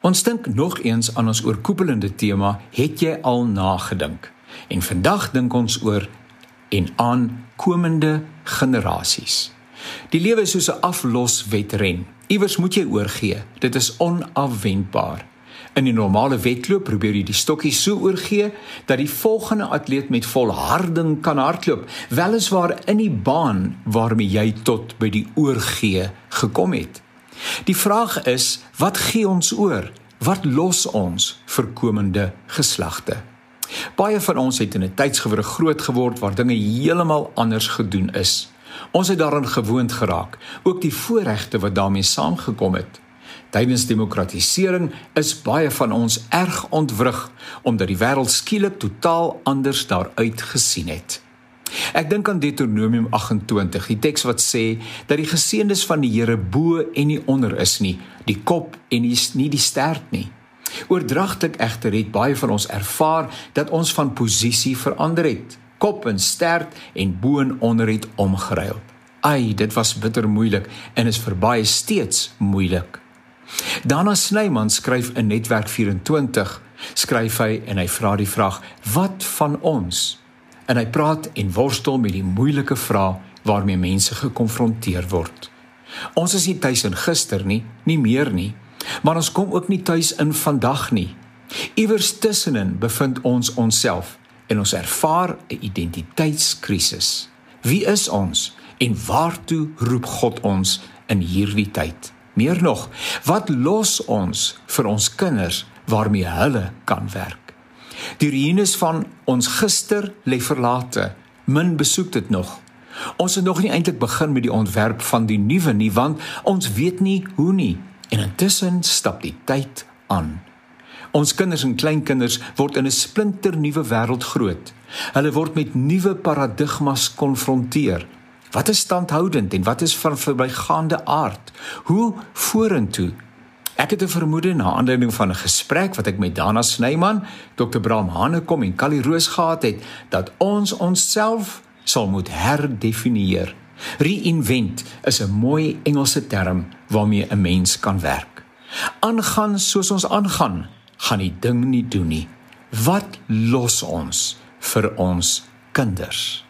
Ons dink nog eens aan ons oorkoepelende tema, het jy al nagedink? En vandag dink ons oor en aan komende generasies. Die lewe is soos 'n afloswedren. Iewers moet jy oorgee, dit is onafwendbaar. In die normale wedloop probeer jy die stokkie so oorgee, dat die volgende atleet met volharding kan hardloop, weliswaar in die baan waarmee jy tot by die oorgee gekom het. Die vraag is, wat gee ons oor? Wat los ons vir komende geslagte? Baie van ons het in 'n tydsgewrig groot geword waar dinge heeltemal anders gedoen is. Ons het daaraan gewoond geraak, ook die voorregte wat daarmee saamgekom het. Tydens demokratisering is baie van ons erg ontwrig, omdat die wêreld skielik totaal anders daaruit gesien het. Ek dink aan Deuteronomium 28, die teks wat sê, dat die geseëndes van die Here bo en nie onder is nie, die kop en nie die stert nie. Oordragtelik egter het baie van ons ervaar, dat ons van posisie verander het. Kop en stert en bo en onder het omgeruil. Ai, dit was bitter moeilik en is vir baie steeds moeilik. Dana Snyman skryf in Netwerk 24, skryf hy en hy vra die vraag, wat van ons? En hy praat en worstel met die moeilike vraag waarmee mense gekonfronteer word. Ons is nie tuis in gister nie meer nie, maar ons kom ook nie tuis in vandag nie. Iewers tussenin bevind ons onsself en ons ervaar 'n identiteitskrisis. Wie is ons en waartoe roep God ons in hierdie tyd? Meer nog, wat los ons vir ons kinders waarmee hulle kan werk? Die ruïnes van ons gister lê verlate, min besoek dit nog. Ons het nog nie eintlik begin met die ontwerp van die nuwe nie, want ons weet nie hoe nie. En intussen stap die tyd aan. Ons kinders en kleinkinders word in 'n splinternuwe wêreld groot. Hulle word met nuwe paradigmas konfronteer. Wat is standhoudend en wat is van verbygaande aard? Hoe vorentoe? Ek het 'n vermoede na aanleiding van 'n gesprek wat ek met Dana Snyman, Dr. Bram Hanekom en Callie Roos gehad het, dat ons onsself sal moet herdefinieer. Reinvent is 'n mooi Engelse term waarmee 'n mens kan werk. Aangaan soos ons aangaan, gaan die ding nie doen nie. Wat los ons vir ons kinders?